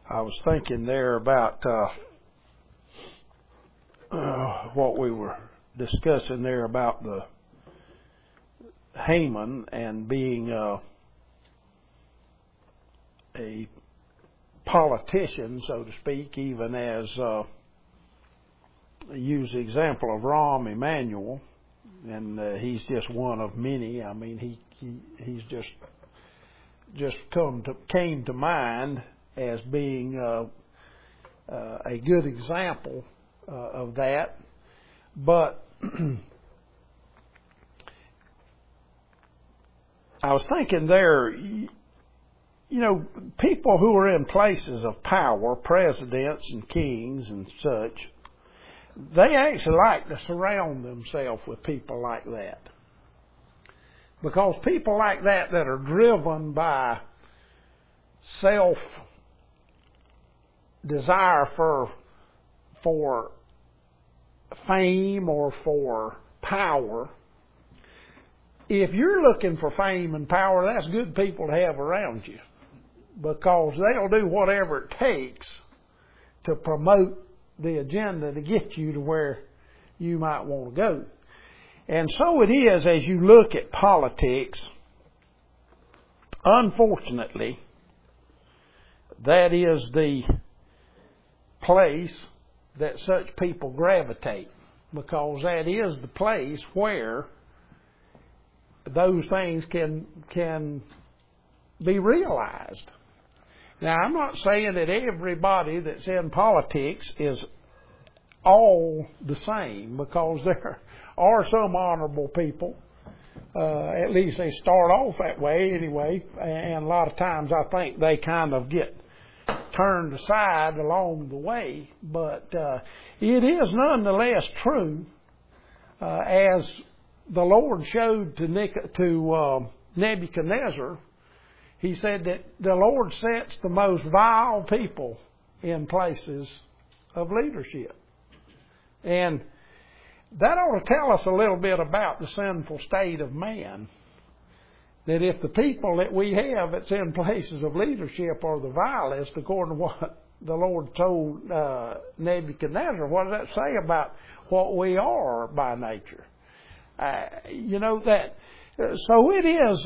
I was thinking there about what we were discussing there about the Haman and being a politician, so to speak, even as use the example of Rahm Emanuel, and he's just one of many. I mean, he's just came to mind as being a good example of that. But I was thinking there, people who are in places of power, presidents and kings and such, they actually like to surround themselves with people like that. Because people like that are driven by desire for fame or for power. If you're looking for fame and power, that's good people to have around you, because they'll do whatever it takes to promote the agenda to get you to where you might want to go. And so it is as you look at politics. Unfortunately, that is the place that such people gravitate, because that is the place where those things can be realized. Now, I'm not saying that everybody that's in politics is all the same, because there are some honorable people. At least they start off that way anyway, and a lot of times I think they kind of get turned aside along the way. But it is nonetheless true, as the Lord showed to Nebuchadnezzar. He said that the Lord sets the most vile people in places of leadership. And that ought to tell us a little bit about the sinful state of man. That if the people that we have that's in places of leadership are the vilest, according to what the Lord told Nebuchadnezzar, what does that say about what we are by nature? So it is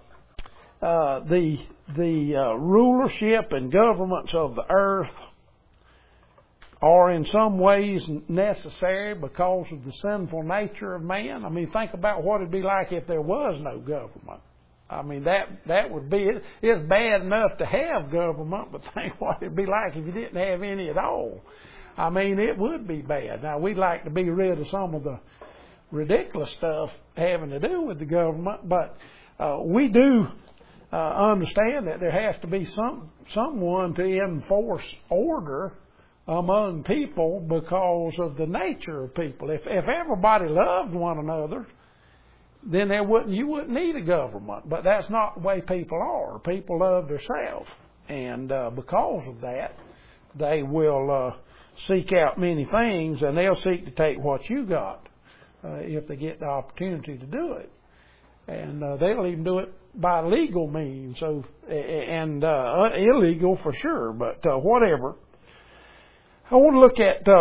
the rulership and governments of the earth are in some ways necessary because of the sinful nature of man. I mean, think about what it'd be like if there was no government. I mean, that would be it. It's bad enough to have government, but think what it'd be like if you didn't have any at all. I mean, it would be bad. Now, we'd like to be rid of some of the ridiculous stuff having to do with the government, but we do understand that there has to be someone to enforce order among people because of the nature of people. If everybody loved one another, then you wouldn't need a government. But that's not the way people are. People love themselves, and because of that, they will seek out many things, and they'll seek to take what you got if they get the opportunity to do it. And they'll even do it by legal means, and illegal for sure, but whatever. I want to look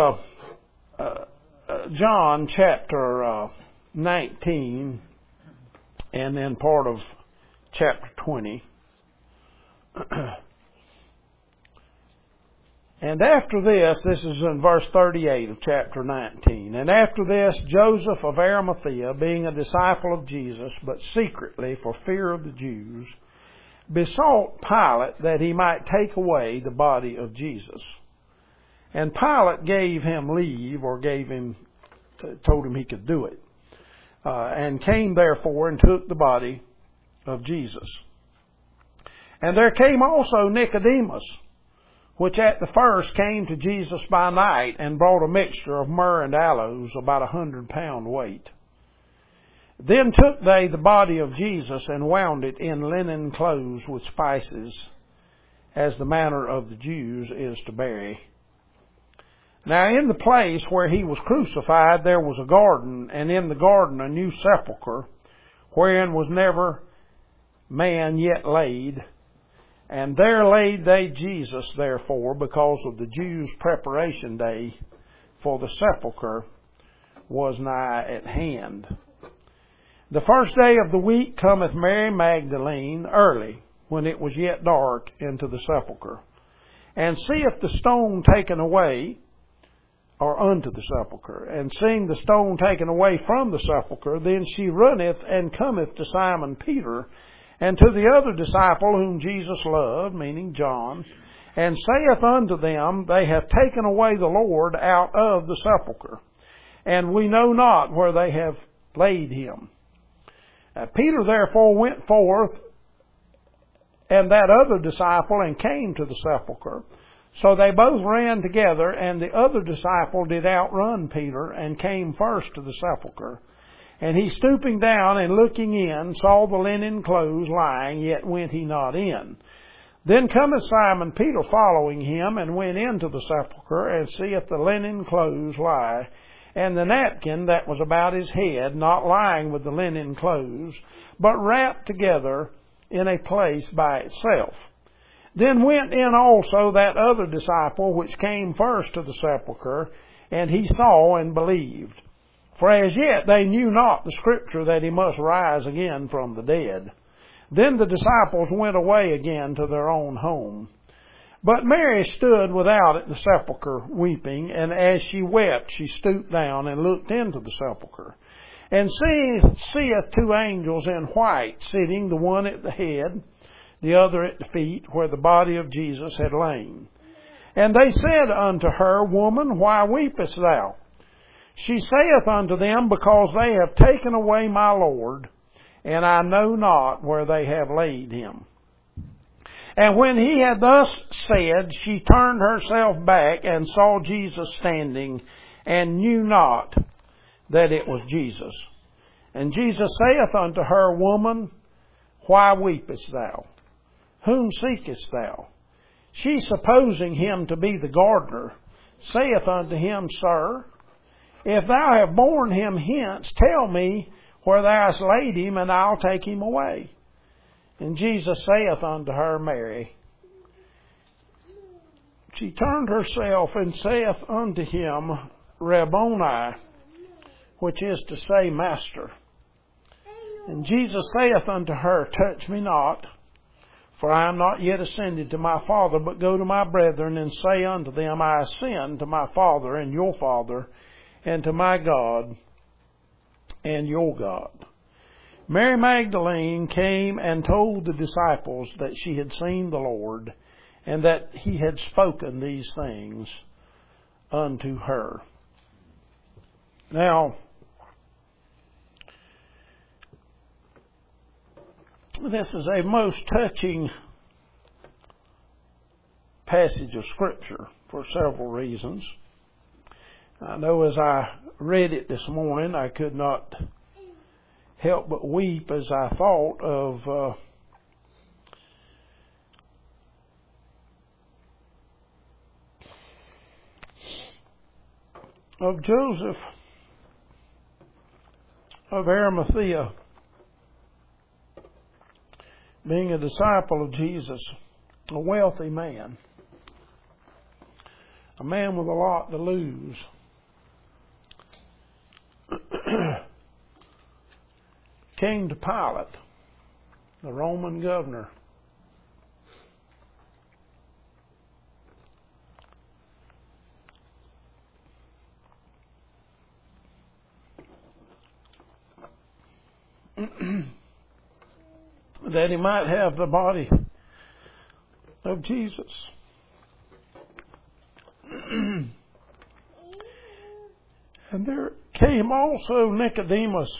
at John chapter 19 and then part of chapter 20. And after this is in verse 38 of chapter 19. And after this, Joseph of Arimathea, being a disciple of Jesus, but secretly for fear of the Jews, besought Pilate that he might take away the body of Jesus. And Pilate gave him leave, or told him he could do it. And came therefore and took the body of Jesus. And there came also Nicodemus, which at the first came to Jesus by night, and brought a mixture of myrrh and aloes, about 100 pound weight. Then took they the body of Jesus, and wound it in linen clothes with spices, as the manner of the Jews is to bury. Now in the place where he was crucified there was a garden, and in the garden a new sepulchre, wherein was never man yet laid. And there laid they Jesus, therefore, because of the Jews' preparation day, for the sepulchre was nigh at hand. The first day of the week cometh Mary Magdalene early, when it was yet dark, into the sepulchre, and seeth the stone taken away, or unto the sepulchre. And seeing the stone taken away from the sepulchre, then she runneth and cometh to Simon Peter, and to the other disciple whom Jesus loved, meaning John, and saith unto them, They have taken away the Lord out of the sepulchre, and we know not where they have laid him. Peter therefore went forth, and that other disciple, and came to the sepulchre. So they both ran together, and the other disciple did outrun Peter, and came first to the sepulchre. And he, stooping down and looking in, saw the linen clothes lying, yet went he not in. Then cometh Simon Peter following him, and went into the sepulchre, and seeth the linen clothes lie, and the napkin that was about his head, not lying with the linen clothes, but wrapped together in a place by itself. Then went in also that other disciple which came first to the sepulchre, and he saw and believed. For as yet they knew not the Scripture that he must rise again from the dead. Then the disciples went away again to their own home. But Mary stood without at the sepulchre weeping, and as she wept, she stooped down and looked into the sepulchre, and seeth two angels in white sitting, the one at the head, the other at the feet, where the body of Jesus had lain. And they said unto her, Woman, why weepest thou? She saith unto them, Because they have taken away my Lord, and I know not where they have laid him. And when he had thus said, she turned herself back, and saw Jesus standing, and knew not that it was Jesus. And Jesus saith unto her, Woman, why weepest thou? Whom seekest thou? She, supposing him to be the gardener, saith unto him, Sir, if thou have borne him hence, tell me where thou hast laid him, and I'll take him away. And Jesus saith unto her, Mary. She turned herself and saith unto him, Rabboni, which is to say, Master. And Jesus saith unto her, Touch me not, for I am not yet ascended to my Father, but go to my brethren, and say unto them, I ascend to my Father and your Father, and to my God and your God. Mary Magdalene came and told the disciples that she had seen the Lord, and that he had spoken these things unto her. Now, this is a most touching passage of Scripture for several reasons. I know as I read it this morning, I could not help but weep as I thought of Joseph of Arimathea, being a disciple of Jesus, a wealthy man, a man with a lot to lose. Came to Pilate, the Roman governor. That he might have the body of Jesus. And there came also Nicodemus,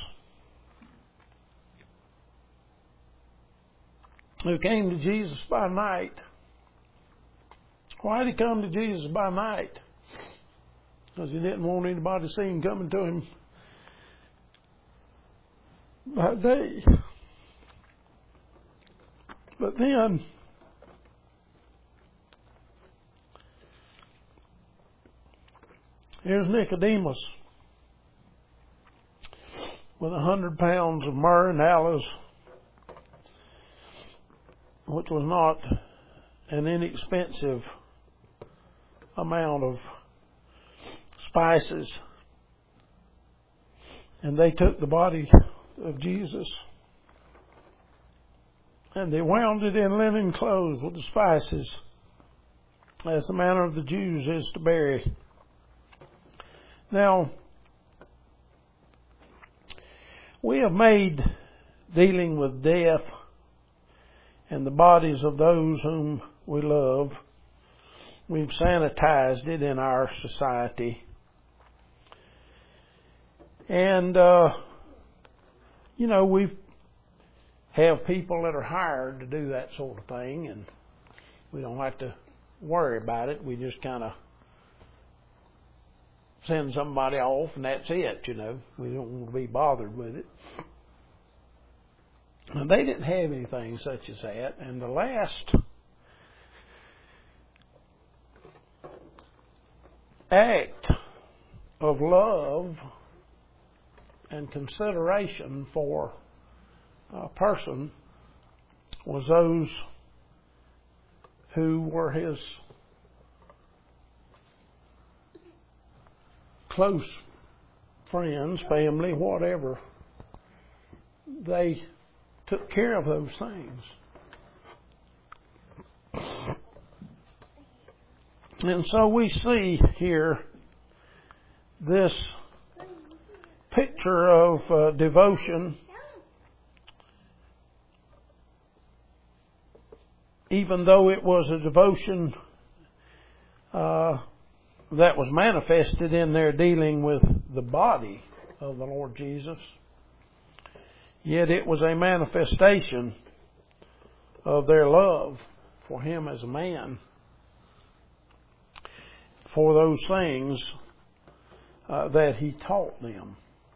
who came to Jesus by night. Why did he come to Jesus by night? Because he didn't want anybody to see him coming to him by day. But then, here's Nicodemus with 100 pounds of myrrh and aloes, which was not an inexpensive amount of spices. And they took the body of Jesus and they wound it in linen clothes with the spices, as the manner of the Jews is to bury. Now, we have made dealing with death and the bodies of those whom we love, we've sanitized it in our society. And, we have people that are hired to do that sort of thing, and we don't have to worry about it. We just kind of send somebody off, and that's it, We don't want to be bothered with it. And they didn't have anything such as that. And the last act of love and consideration for a person was those who were his close friends, family, whatever. They took care of those things. And so we see here this picture of devotion, even though it was a devotion that was manifested in their dealing with the body of the Lord Jesus, yet it was a manifestation of their love for Him as a man, for those things that He taught them.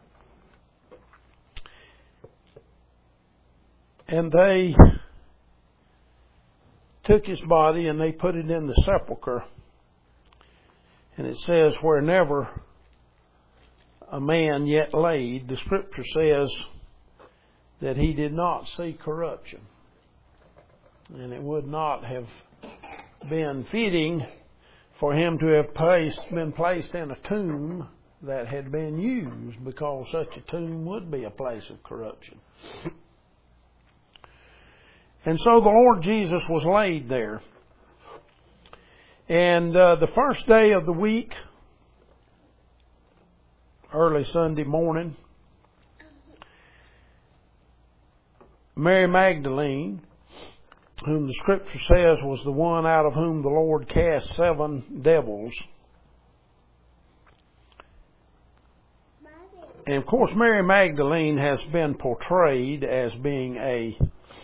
And they took His body and they put it in the sepulchre. And it says, where never a man yet laid, the Scripture says that He did not see corruption. And it would not have been fitting for Him to have been placed in a tomb that had been used, because such a tomb would be a place of corruption. And so the Lord Jesus was laid there. And the first day of the week, early Sunday morning, Mary Magdalene, whom the Scripture says was the one out of whom the Lord cast 7 devils. And of course, Mary Magdalene has been portrayed as being a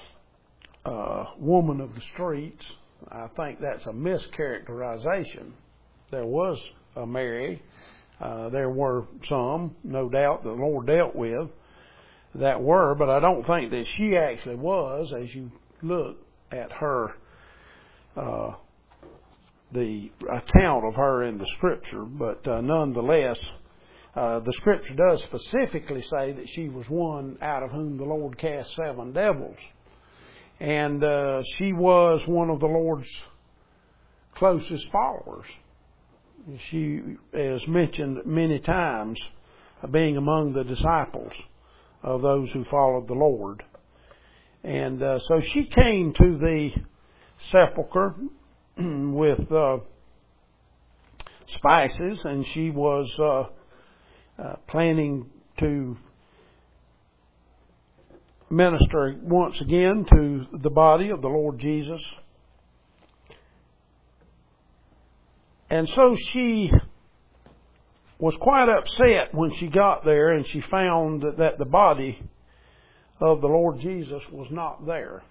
woman of the streets. I think that's a mischaracterization. There was a Mary. There were some, no doubt, that the Lord dealt with that were, but I don't think that she actually was, as you look at her, the account of her in the Scripture. But nonetheless, the Scripture does specifically say that she was one out of whom the Lord cast 7 devils. And she was one of the Lord's closest followers. She is mentioned many times being among the disciples of those who followed the Lord. And so she came to the sepulchre with spices, and she was planning to minister once again to the body of the Lord Jesus. And so she was quite upset when she got there and she found that the body of the Lord Jesus was not there.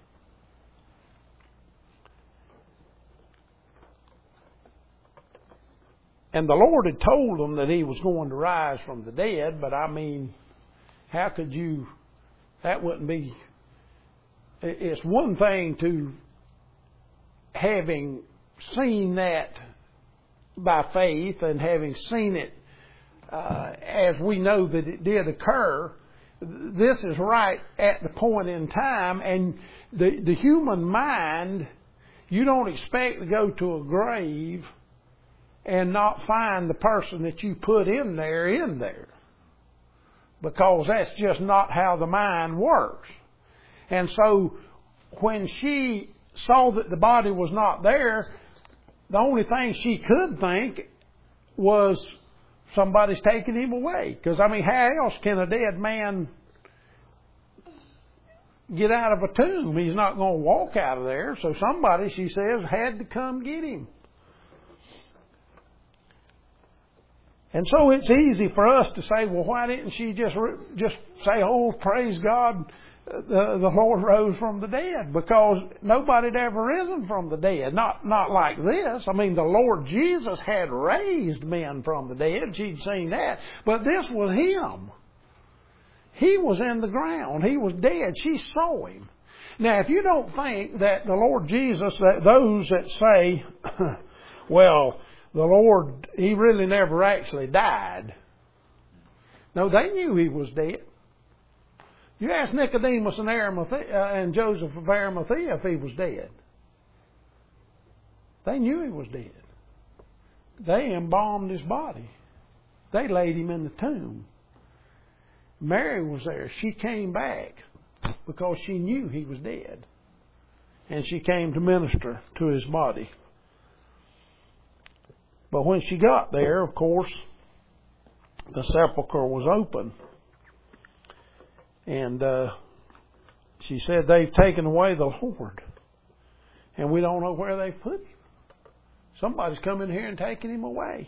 And the Lord had told them that He was going to rise from the dead, but I mean, how could you... That wouldn't be... It's one thing to having seen that by faith and having seen it as we know that it did occur. This is right at the point in time, and the human mind You don't expect to go to a grave and not find the person that you put in there. Because that's just not how the mind works. And so when she saw that the body was not there, the only thing she could think was somebody's taking him away. Because, I mean, how else can a dead man get out of a tomb? He's not going to walk out of there. So somebody, she says, had to come get him. And so it's easy for us to say, well, why didn't she just say, oh, praise God, the Lord rose from the dead? Because nobody had ever risen from the dead. Not like this. I mean, the Lord Jesus had raised men from the dead. She'd seen that. But this was Him. He was in the ground. He was dead. She saw Him. Now, if you don't think that the Lord Jesus, that those that say, well, the Lord, He really never actually died. No, they knew He was dead. You ask Nicodemus and Joseph of Arimathea if He was dead. They knew He was dead. They embalmed His body. They laid Him in the tomb. Mary was there. She came back because she knew He was dead. And she came to minister to His body. But when she got there, of course, the sepulchre was open. And she said, they've taken away the Lord. And we don't know where they've put Him. Somebody's come in here and taken Him away.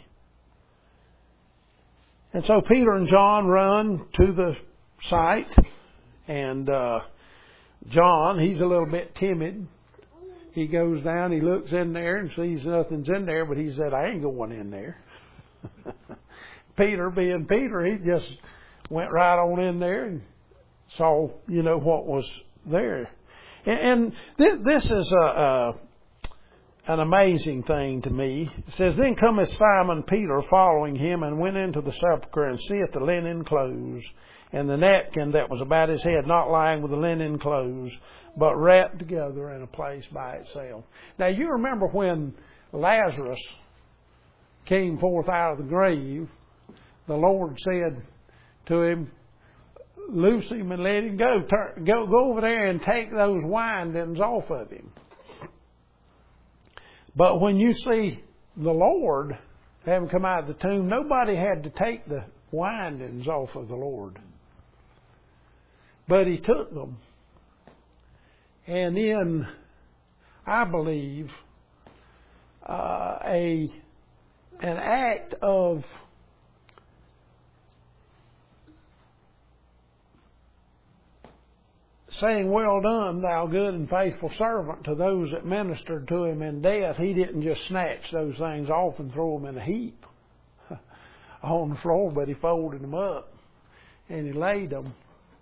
And so Peter and John run to the site. And John, he's a little bit timid. He goes down, he looks in there and sees nothing's in there, but he said, I ain't going in there. Peter, being Peter, he just went right on in there and saw, what was there. And this is an amazing thing to me. It says, then cometh Simon Peter following him and went into the sepulchre and seeth the linen clothes and the napkin that was about his head, not lying with the linen clothes, but wrapped together in a place by itself. Now you remember when Lazarus came forth out of the grave, the Lord said to him, loose him and let him go. Go over there and take those windings off of him. But when you see the Lord having come out of the tomb, nobody had to take the windings off of the Lord. But He took them. And in, I believe, an act of saying, well done, thou good and faithful servant, to those that ministered to Him in death, He didn't just snatch those things off and throw them in a heap on the floor, but He folded them up and He laid them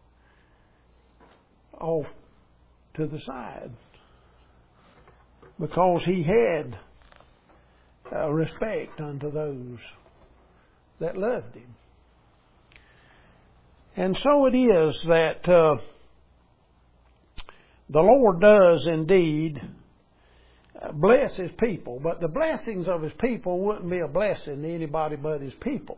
off to the side, because He had respect unto those that loved Him. And so it is that the Lord does indeed bless His people, but the blessings of His people wouldn't be a blessing to anybody but His people.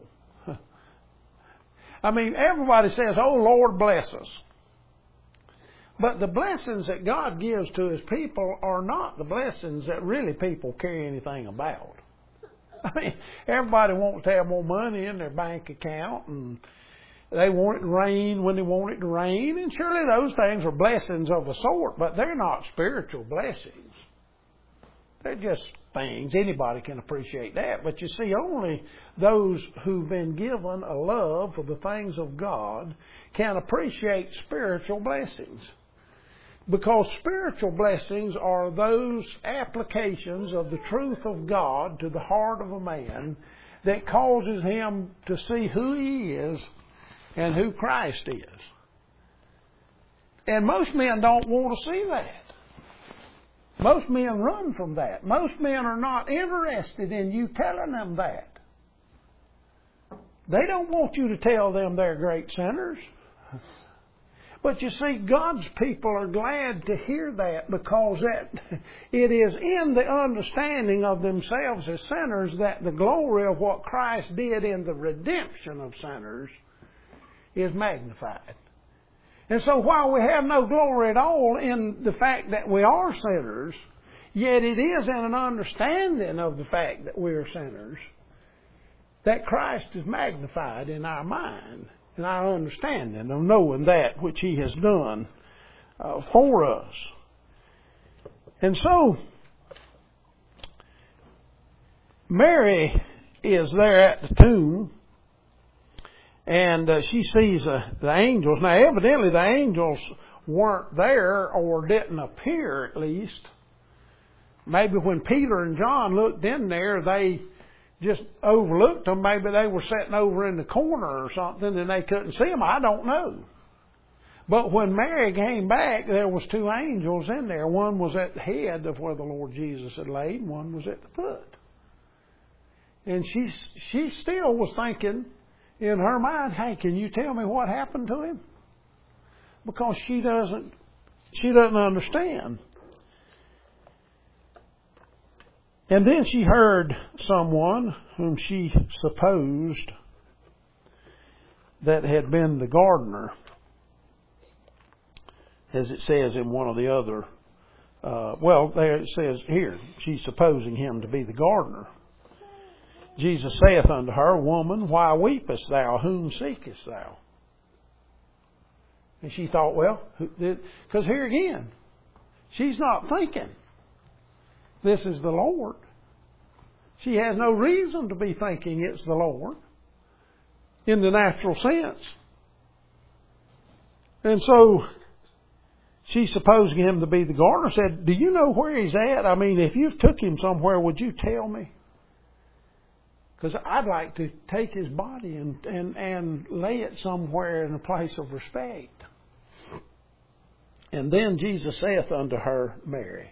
I mean, everybody says, oh, Lord, bless us. But the blessings that God gives to His people are not the blessings that really people care anything about. I mean, everybody wants to have more money in their bank account, and they want it to rain when they want it to rain, and surely those things are blessings of a sort, but they're not spiritual blessings. They're just things. Anybody can appreciate that. But you see, only those who've been given a love for the things of God can appreciate spiritual blessings. Because spiritual blessings are those applications of the truth of God to the heart of a man that causes him to see who he is and who Christ is. And most men don't want to see that. Most men run from that. Most men are not interested in you telling them that. They don't want you to tell them they're great sinners. But you see, God's people are glad to hear that, because that it is in the understanding of themselves as sinners that the glory of what Christ did in the redemption of sinners is magnified. And so while we have no glory at all in the fact that we are sinners, yet it is in an understanding of the fact that we are sinners that Christ is magnified in our mind, in our understanding of knowing that which He has done for us. And so, Mary is there at the tomb, and she sees the angels. Now, evidently the angels weren't there, or didn't appear at least. Maybe when Peter and John looked in there, they just overlooked them. Maybe they were sitting over in the corner or something and they couldn't see them. I don't know. But when Mary came back, there was two angels in there. One was at the head of where the Lord Jesus had laid, and one was at the foot. And she still was thinking in her mind, hey, can you tell me what happened to him? Because she doesn't understand. And then she heard someone whom she supposed that had been the gardener, as it says in one of the other, there it says here, she's supposing him to be the gardener. Jesus saith unto her, Woman, why weepest thou? Whom seekest thou? And she thought, because here again, she's not thinking this is the Lord. She has no reason to be thinking it's the Lord in the natural sense. And so she's supposing him to be the gardener. Said, do you know where he's at? I mean, if you've took him somewhere, would you tell me? Because I'd like to take his body and lay it somewhere in a place of respect. And then Jesus saith unto her, Mary.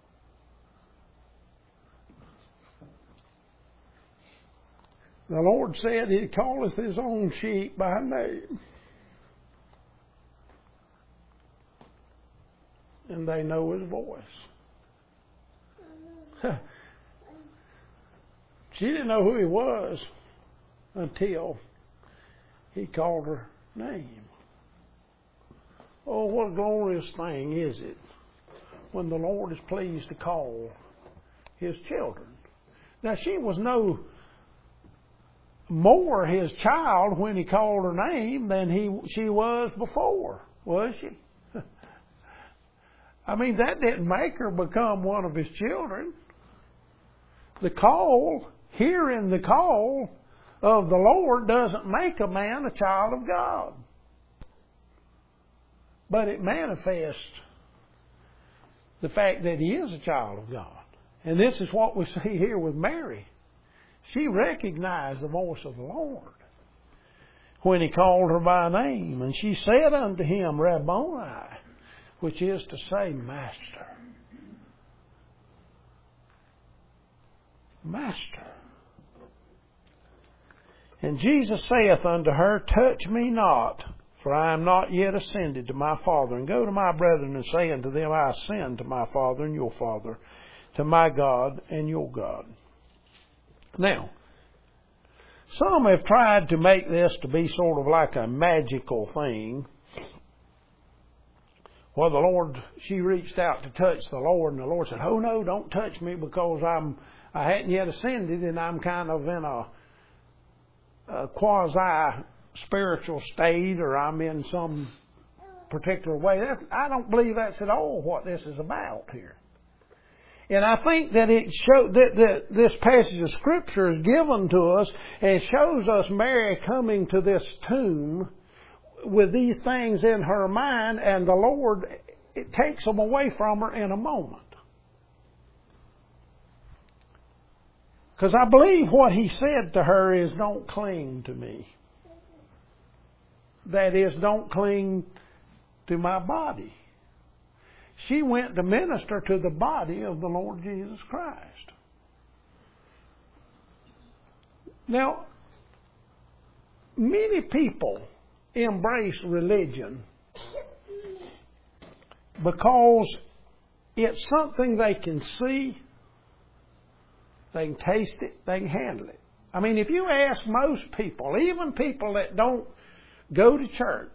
The Lord said, He calleth His own sheep by name, and they know His voice. She didn't know who He was until He called her name. Oh, what a glorious thing is it when the Lord is pleased to call His children. Now, she was no more His child when He called her name than she was before, was she? I mean, that didn't make her become one of His children. The call, hearing the call of the Lord, doesn't make a man a child of God. But it manifests the fact that he is a child of God. And this is what we see here with Mary. She recognized the voice of the Lord when He called her by name. And she said unto him, Rabboni, which is to say, Master. Master. And Jesus saith unto her, Touch me not, for I am not yet ascended to my Father. And go to my brethren and say unto them, I ascend to my Father and your Father, to my God and your God. Now, some have tried to make this to be sort of like a magical thing. Well, the Lord, she reached out to touch the Lord, and the Lord said, Oh no, don't touch me, because I hadn't yet ascended, and I'm kind of in a quasi-spiritual state, or I'm in some particular way. I don't believe that's at all what this is about here. And I think that it shows that this passage of Scripture is given to us and shows us Mary coming to this tomb with these things in her mind, and the Lord, it takes them away from her in a moment. Because I believe what He said to her is, don't cling to me. That is, don't cling to my body. She went to minister to the body of the Lord Jesus Christ. Now, many people embrace religion because it's something they can see, they can taste it, they can handle it. I mean, if you ask most people, even people that don't go to church,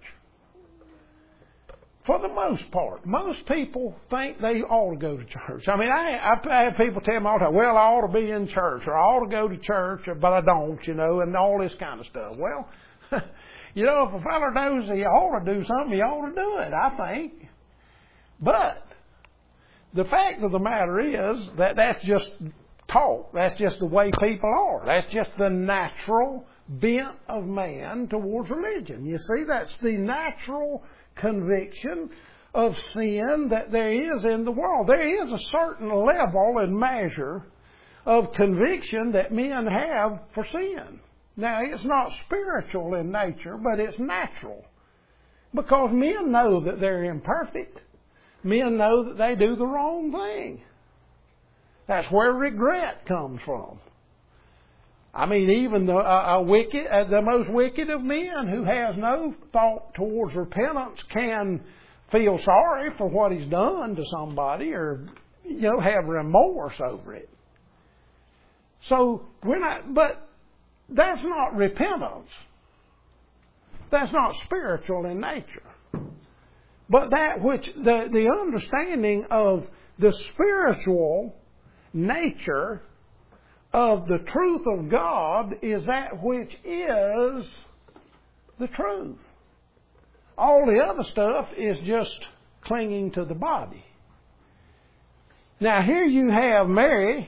for the most part, most people think they ought to go to church. I mean, I've had people tell me all the time, well, I ought to be in church, or I ought to go to church, but I don't, and all this kind of stuff. Well, if a fellow knows he ought to do something, he ought to do it, I think. But the fact of the matter is that that's just talk. That's just the way people are. That's just the natural bent of man towards religion. You see, that's the natural conviction of sin that there is in the world. There is a certain level and measure of conviction that men have for sin. Now, it's not spiritual in nature, but it's natural. Because men know that they're imperfect. Men know that they do the wrong thing. That's where regret comes from. I mean, even the most wicked of men who has no thought towards repentance can feel sorry for what he's done to somebody, or have remorse over it. So but that's not repentance. That's not spiritual in nature. But that which the understanding of the spiritual nature of the truth of God is that which is the truth. All the other stuff is just clinging to the body. Now here you have Mary.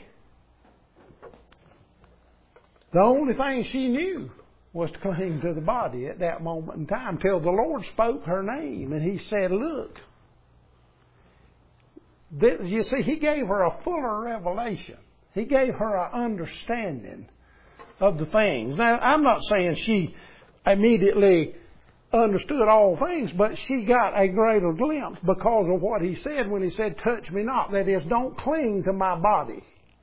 The only thing she knew was to cling to the body at that moment in time till the Lord spoke her name and He said, look. You see, He gave her a fuller revelation. He gave her an understanding of the things. Now, I'm not saying she immediately understood all things, but she got a greater glimpse because of what He said when He said, touch me not. That is, don't cling to my body.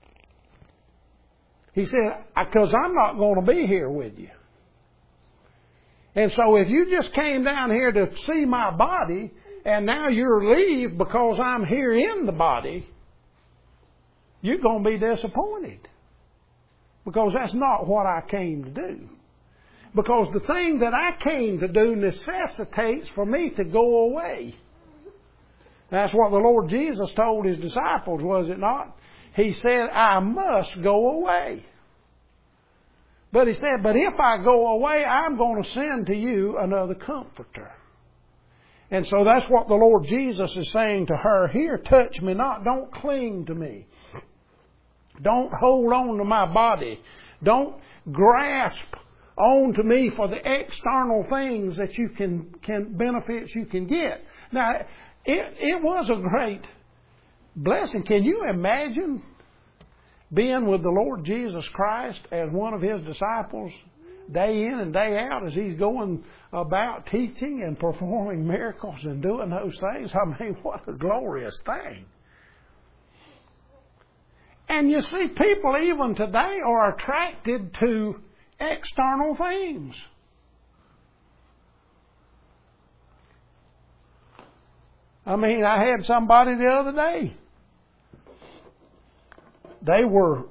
He said, because I'm not going to be here with you. And so if you just came down here to see my body, and now you're leave because I'm here in the body, you're going to be disappointed. Because that's not what I came to do. Because the thing that I came to do necessitates for me to go away. That's what the Lord Jesus told His disciples, was it not? He said, I must go away. But He said, but if I go away, I'm going to send to you another comforter. And so that's what the Lord Jesus is saying to her here. Touch me not. Don't cling to me. Don't hold on to my body. Don't grasp on to me for the external things that you can benefits you can get. Now, it was a great blessing. Can you imagine being with the Lord Jesus Christ as one of His disciples day in and day out as He's going about teaching and performing miracles and doing those things? I mean, what a glorious thing. And you see, people even today are attracted to external things. I mean, I had somebody the other day. They were,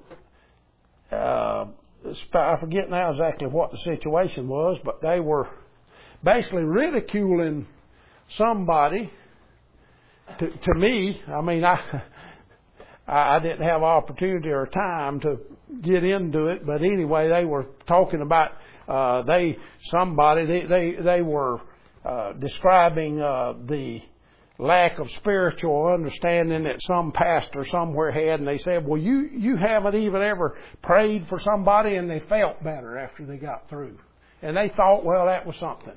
I forget now exactly what the situation was, but they were basically ridiculing somebody. To me, I mean, I didn't have opportunity or time to get into it, but anyway, they were talking about they were describing the lack of spiritual understanding that some pastor somewhere had, and they said, well, you haven't even ever prayed for somebody and they felt better after they got through. And they thought, well, that was something.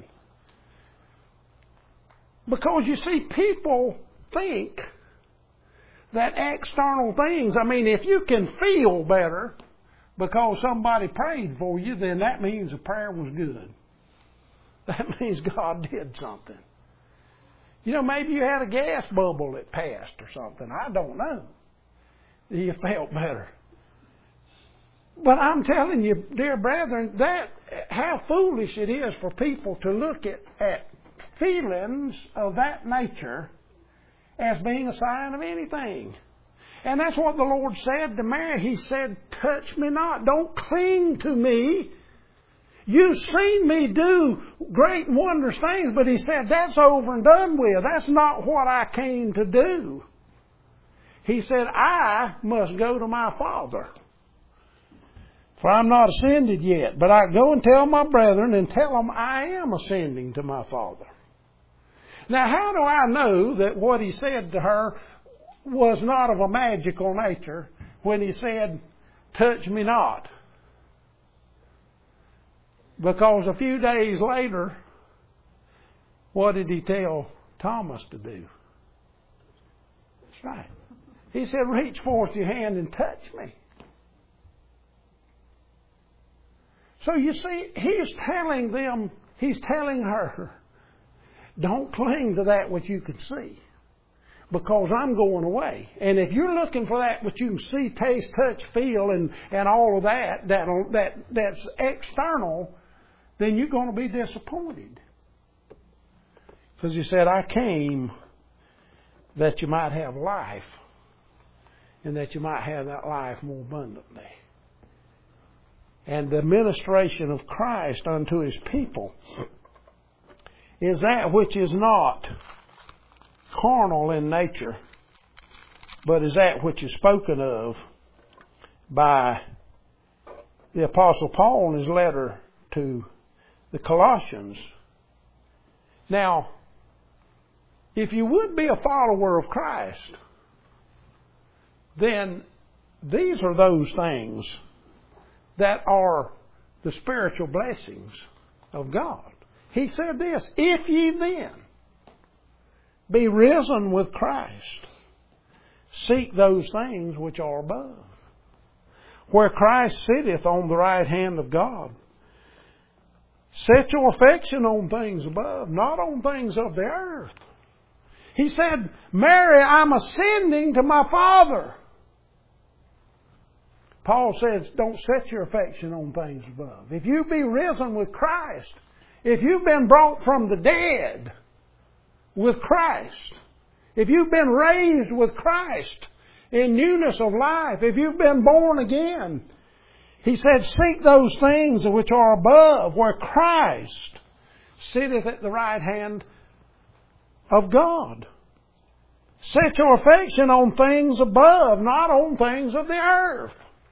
Because you see, people think that external things, I mean, if you can feel better because somebody prayed for you, then that means the prayer was good. That means God did something. Maybe you had a gas bubble that passed or something. I don't know. You felt better. But I'm telling you, dear brethren, that how foolish it is for people to look at feelings of that nature as being a sign of anything. And that's what the Lord said to Mary. He said, touch me not. Don't cling to me. You've seen me do great and wondrous things, but He said, that's over and done with. That's not what I came to do. He said, I must go to my Father. For I'm not ascended yet, but I go and tell my brethren and tell them I am ascending to my Father. Now, how do I know that what He said to her was not of a magical nature when He said, touch me not? Because a few days later, what did He tell Thomas to do? That's right. He said, reach forth your hand and touch me. So you see, He's telling her, don't cling to that which you can see, because I'm going away. And if you're looking for that which you can see, taste, touch, feel, and all of that's external, then you're going to be disappointed. Because He said, I came that you might have life, and that you might have that life more abundantly. And the ministration of Christ unto His people is that which is not carnal in nature, but is that which is spoken of by the Apostle Paul in his letter to the Colossians. Now, if you would be a follower of Christ, then these are those things that are the spiritual blessings of God. He said this, if ye then be risen with Christ, seek those things which are above, where Christ sitteth on the right hand of God. Set your affection on things above, not on things of the earth. He said, Mary, I'm ascending to my Father. Paul says, don't set your affection on things above. If you be risen with Christ, if you've been brought from the dead with Christ, if you've been raised with Christ in newness of life, if you've been born again, He said, seek those things which are above, where Christ sitteth at the right hand of God. Set your affection on things above, not on things of the earth.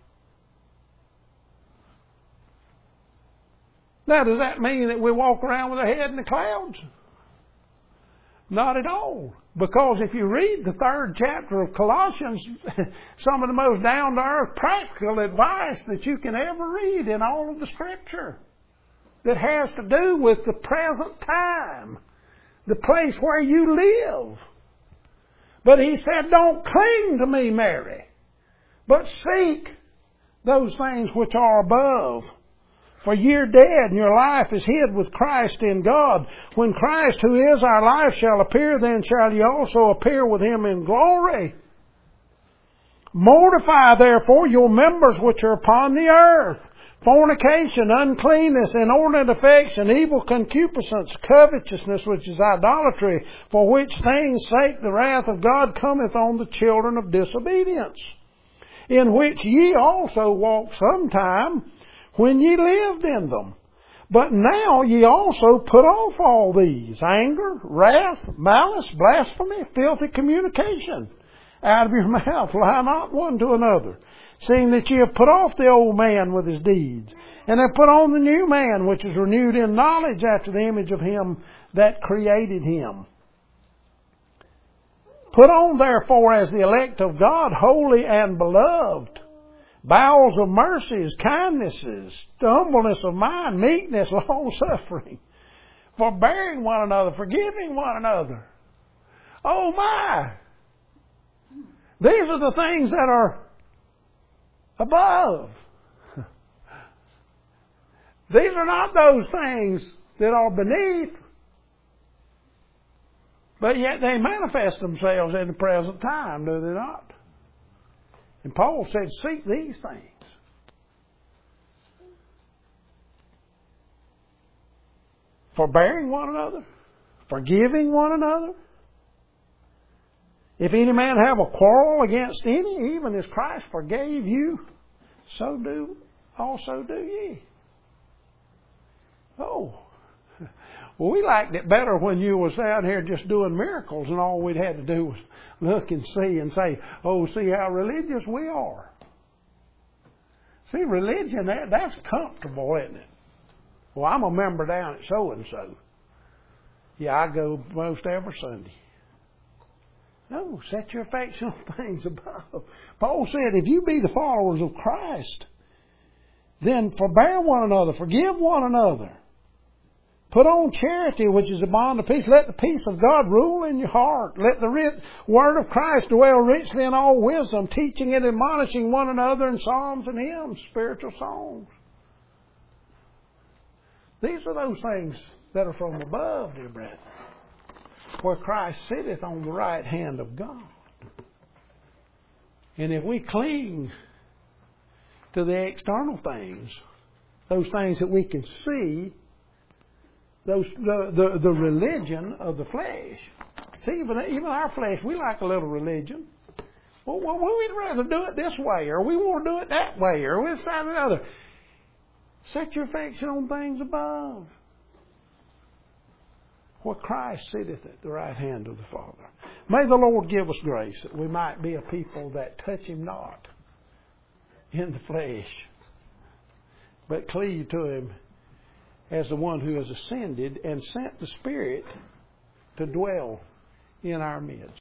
Now, does that mean that we walk around with our head in the clouds? Not at all. Because if you read the 3rd chapter of Colossians, some of the most down-to-earth practical advice that you can ever read in all of the Scripture that has to do with the present time, the place where you live. But He said, don't cling to me, Mary, but seek those things which are above. For ye are dead, and your life is hid with Christ in God. When Christ, who is our life, shall appear, then shall ye also appear with Him in glory. Mortify therefore your members which are upon the earth, fornication, uncleanness, inordinate affection, evil concupiscence, covetousness, which is idolatry, for which things' sake the wrath of God cometh on the children of disobedience, in which ye also walked sometime, when ye lived in them. But now ye also put off all these: anger, wrath, malice, blasphemy, filthy communication. Out of your mouth lie not one to another, seeing that ye have put off the old man with his deeds, and have put on the new man, which is renewed in knowledge after the image of Him that created him. Put on therefore as the elect of God, holy and beloved, bowels of mercies, kindnesses, humbleness of mind, meekness, long-suffering, forbearing one another, forgiving one another. Oh my! These are the things that are above. These are not those things that are beneath. But yet they manifest themselves in the present time, do they not? And Paul said, seek these things. Forbearing one another, forgiving one another, If any man have a quarrel against any, even as Christ forgave you, so do also do ye. Oh. Well, we liked it better when you was down here just doing miracles and all we'd had to do was look and see and say, oh, see how religious we are. See, religion, that's comfortable, isn't it? Well, I'm a member down at so-and-so. Yeah, I go most every Sunday. No, set your affection on things above. Paul said, if you be the followers of Christ, then forbear one another, forgive one another. Put on charity, which is a bond of peace. Let the peace of God rule in your heart. Let the word of Christ dwell richly in all wisdom, teaching and admonishing one another in psalms and hymns, spiritual songs. These are those things that are from above, dear brethren, where Christ sitteth on the right hand of God. And if we cling to the external things, those things that we can see, the religion of the flesh. See, even our flesh, we like a little religion. Well, we'd rather do it this way, or we want to do it that way, or this, that, and the other. Set your affection on things above, where Christ sitteth at the right hand of the Father. May the Lord give us grace that we might be a people that touch Him not in the flesh, but cleave to Him as the one who has ascended and sent the Spirit to dwell in our midst.